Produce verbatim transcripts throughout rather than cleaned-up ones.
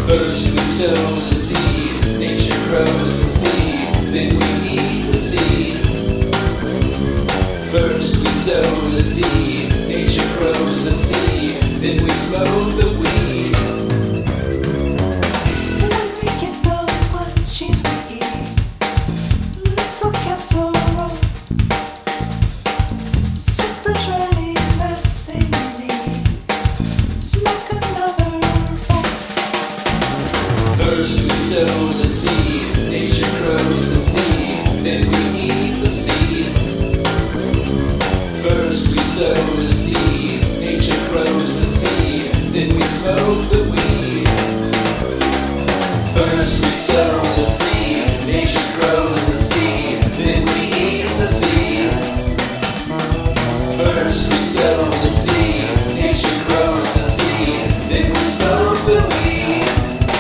First we sow the seed, nature grows the seed, then we eat the seed. First we sow the seed, nature grows the seed, then we smoke the weed. When we get the munchies we eat, little casserole. Supper's really the last thing we need. Smoke another bowl. First we sow the seed, nature grows the seed, then we eat the seed. First we sow the seed, nature grows the seed, then we smoke the weed. First we sow the seed, nature grows the seed, then we eat the seed. First we sow the seed, nature grows the seed, then we smoke the weed.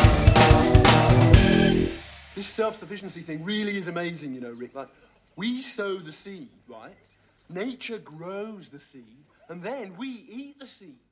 This self-sufficiency thing really is amazing, you know, Rick. Like, we sow the seed, right? Nature grows the seed, and then we eat the seed.